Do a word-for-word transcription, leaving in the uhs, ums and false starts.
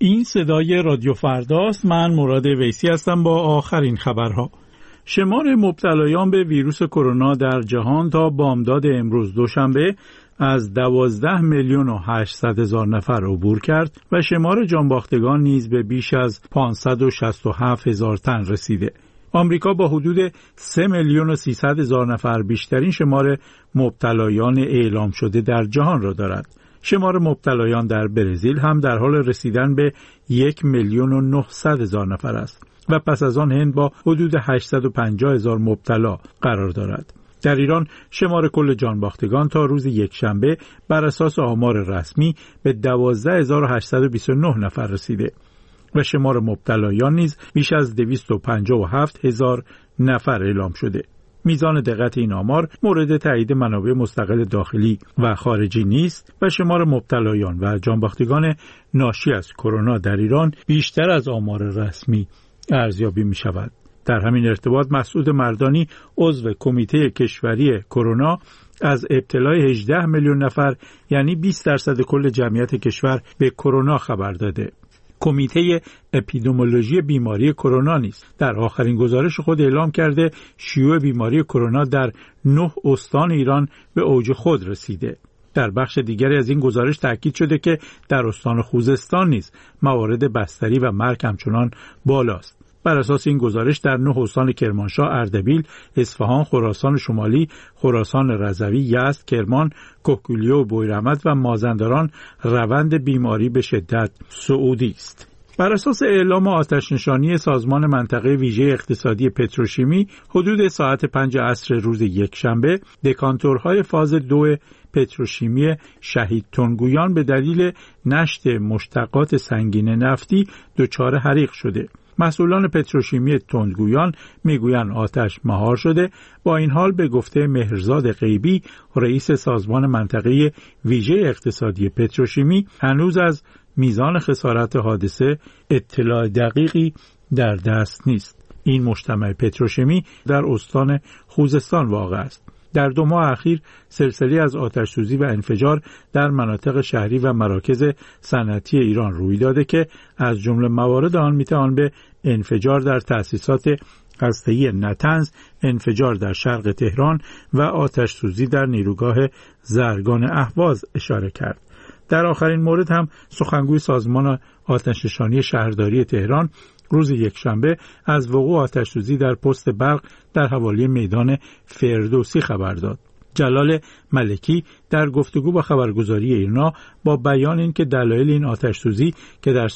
این صدای رادیو فرداست. من مراد ویسی هستم با آخرین خبرها. شمار مبتلایان به ویروس کرونا در جهان تا بامداد امروز دوشنبه از دوازده میلیون و هشتصد هزار نفر عبور کرد و شمار جانباختگان نیز به بیش از پانصد و شصت و هفت هزار تن رسیده. آمریکا با حدود سه میلیون و سیصد هزار نفر بیشترین شمار مبتلایان اعلام شده در جهان را دارد. شمار مبتلایان در برزیل هم در حال رسیدن به یک میلیون و نهصد هزار نفر است و پس از آن هند با حدود هشتصد و پنجاه هزار مبتلا قرار دارد. در ایران شمار کل جانباختگان تا روز یکشنبه بر اساس آمار رسمی به دوازده هزار و هشتصد و بیست و نه نفر رسیده و شمار مبتلایان نیز بیش از دویست و پنجاه و هفت هزار نفر اعلام شده. میزان دقت این آمار مورد تایید منابع مستقل داخلی و خارجی نیست و شمار مبتلایان و جانباختگان ناشی از کرونا در ایران بیشتر از آمار رسمی ارزیابی می شود. در همین ارتباط مسعود مردانی عضو کمیته کشوری کرونا از ابتلای هجده میلیون نفر یعنی بیست درصد کل جمعیت کشور به کرونا خبر داده. کمیته اپیدمیولوژی بیماری کرونا نیز در آخرین گزارش خود اعلام کرده شیوع بیماری کرونا در نه استان ایران به اوج خود رسیده. در بخش دیگری از این گزارش تاکید شده که در استان خوزستان نیز موارد بستری و مرگ همچنان بالاست. بر اساس این گزارش در نه استان کرمانشاه، اردبیل، اصفهان، خراسان شمالی، خراسان رضوی، یزد، کرمان، کهگیلویه و بویراحمد و مازندران روند بیماری به شدت صعودی است. بر اساس اعلام آتش‌نشانی سازمان منطقه ویژه اقتصادی پتروشیمی حدود ساعت پنج عصر روز یکشنبه دکانتورهای فاز دو پتروشیمی شهید تنگویان به دلیل نشت مشتقات سنگین نفتی دچار حریق شده. مسئولان پتروشیمی تندگویان میگویند آتش مهار شده. با این حال به گفته مهرزاد غیبی رئیس سازمان منطقه ویژه اقتصادی پتروشیمی هنوز از میزان خسارت حادثه اطلاع دقیقی در دست نیست. این مجتمع پتروشیمی در استان خوزستان واقع است. در دو ماه اخیر سلسله از آتش‌سوزی و انفجار در مناطق شهری و مراکز صنعتی ایران روی داده که از جمله موارد آن میتوان به انفجار در تأسیسات هسته‌ای نطنز، انفجار در شرق تهران و آتش‌سوزی در نیروگاه زرگان اهواز اشاره کرد. در آخرین مورد هم سخنگوی سازمان آتش‌نشانی شهرداری تهران روز یکشنبه از وقوع آتش‌سوزی در پست برق در حوالی میدان فردوسی خبر داد. جلال ملکی در گفتگو با خبرگزاری ایرنا با بیان اینکه دلایل این آتش‌سوزی که در